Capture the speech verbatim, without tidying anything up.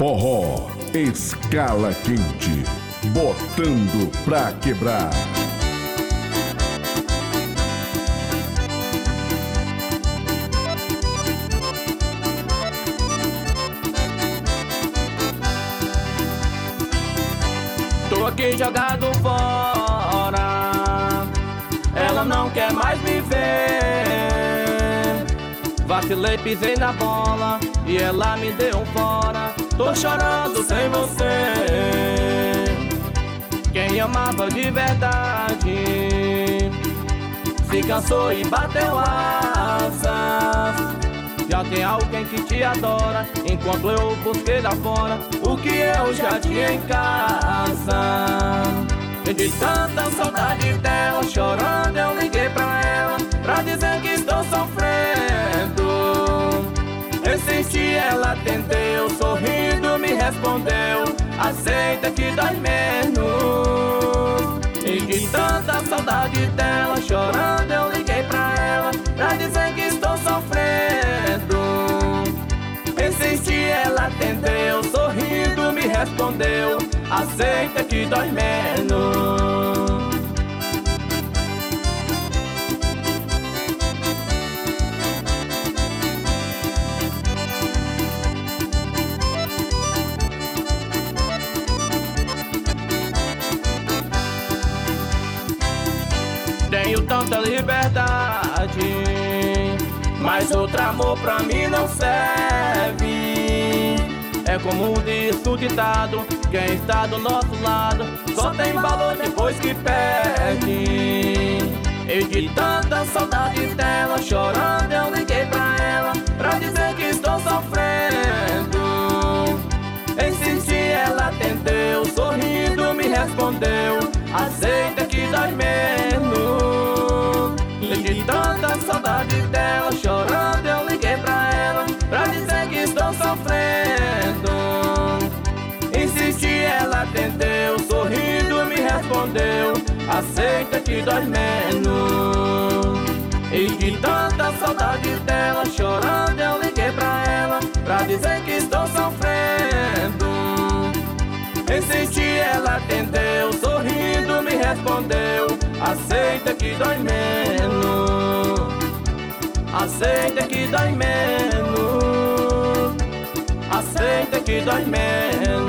Forró Escala Quente, botando pra quebrar. Tô aqui jogado fora, ela não quer mais me ver. Vacilei, pisei na bola e ela me deu um fora. Tô chorando sem você. Quem amava de verdade se cansou e bateu asas. Já tem alguém que te adora, enquanto eu busquei lá fora o que eu já tinha em casa. E de tanta saudade dela, chorando eu liguei pra ela pra dizer que estou sofrendo. Insisti, ela atendeu, sorrindo me respondeu: aceita que dói menos. E de tanta saudade dela, chorando eu liguei pra ela pra dizer que estou sofrendo. Insisti, ela atendeu, sorrindo me respondeu: aceita que dói menos. Tenho tanta liberdade, mas outro amor pra mim não serve. É como diz o ditado: quem está do nosso lado só tem valor depois que perde. E de tanta saudade dela, chorando eu liguei pra ela pra dizer que estou sofrendo. Insisti, ela atendeu, sorrindo me respondeu: aceita que dói menos. E de tanta saudade dela, chorando eu liguei pra ela pra dizer que estou sofrendo. Insisti, ela atendeu, sorrindo me respondeu: aceita que dói menos. E de tanta saudade dela, chorando eu liguei pra ela pra dizer que estou sofrendo. Insisti, ela atendeu, sorrindo me respondeu: aceita que dói menos. Aceita que dói menos. Aceita que dói menos.